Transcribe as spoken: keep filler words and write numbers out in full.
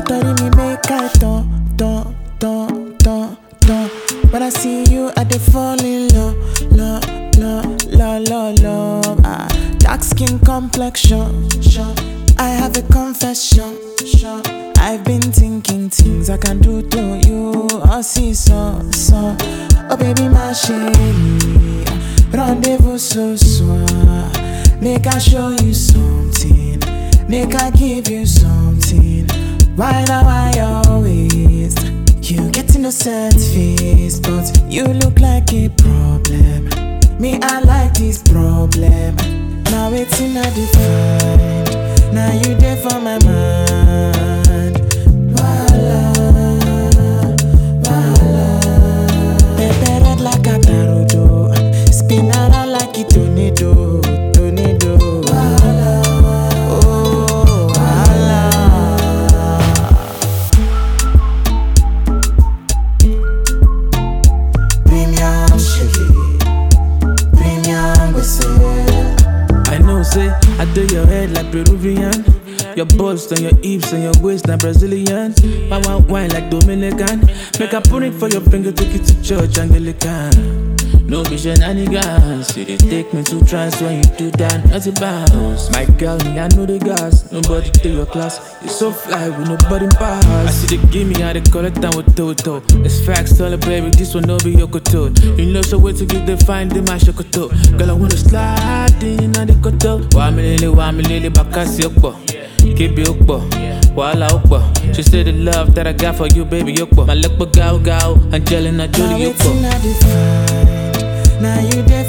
story me make I talk, talk, talk, talk, talk. When I see you, I dey fall in love, love, love, love, love, love. Ah, dark skin complexion, sure. I have a confession, sure. I've been thinking things I can do to you. I see so, so. Oh baby, my shady, rendezvous so soir. Make I show you something, make I give you something. Why now I always? You get innocent face, but you look like a problem. Me, I like this problem. Now it's in a define. Now you there for my mind. Voila, voila. Pepe red like a tarodo, spin around like a tornado, tornado. Voila, oh voila. Premium sugar, premium whistle. I know, say, I do your head like Peruvian. Your bust and your hips and your waist like Brazilian. My wine wine like Dominican. Make I put it for your finger, take it to church Anglican. No be shenanigans. You dey take me to trance when you do that, not a bounce. My girl, me, I know the gas. Nobody take your class. You so fly with nobody pass. I see they give me how they call it down with Toto. It's facts, tell her, baby, this one no be your koto. You know so way to get the find in my shokoto. Girl, I wanna slide in on the koto. Wa me lele, wa me lele, bakasi okpo. Keep it okpo, wala okpo. She said the love that I got for you, baby, okpo. My luck but gao gao, Angelina Jolie okpo. Now you there